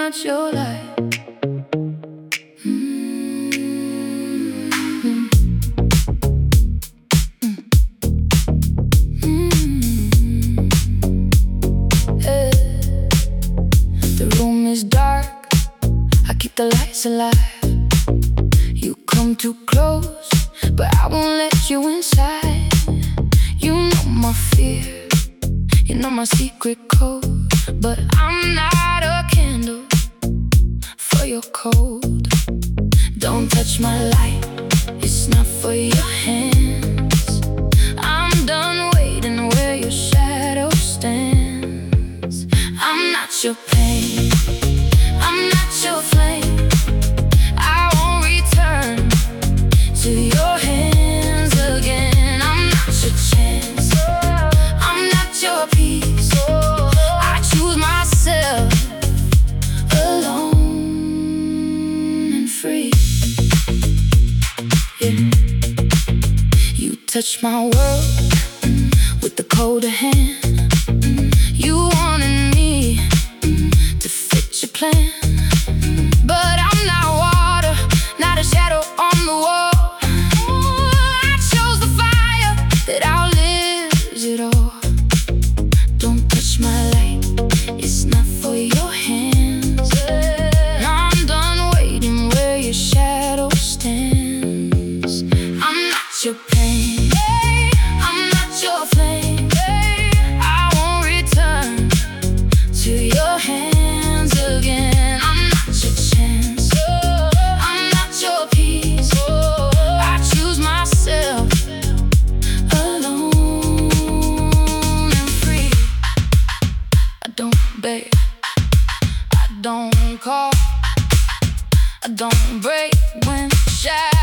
not your light. Yeah. The room is dark, I keep the lights alive. You come too close, but I won't let you inside. You know my fear, you know my secret code, but I'm not a candle for your cold. Don't touch my light, it's not for your hands. I'm done waiting where your shadow stands. I'm not your pain, I'm not your flame. I won't return to your hands again. I'm not your chance, I'm not your peace. I choose myself, alone and free. Yeah. You touch my world with the colder hand. You wanted me to fit your plan, but I'm not water, not a shadow on the wall. I chose the fire that outlives it all. Don't touch my light, it's not for your hands. I'm done waiting where your shadow stands. I'm not your pain, I'm not your flame. I won't return to your hands again. I'm not your chance, I'm not your peace. I choose myself, alone and free. I don't beg, I don't call, I don't break when shadows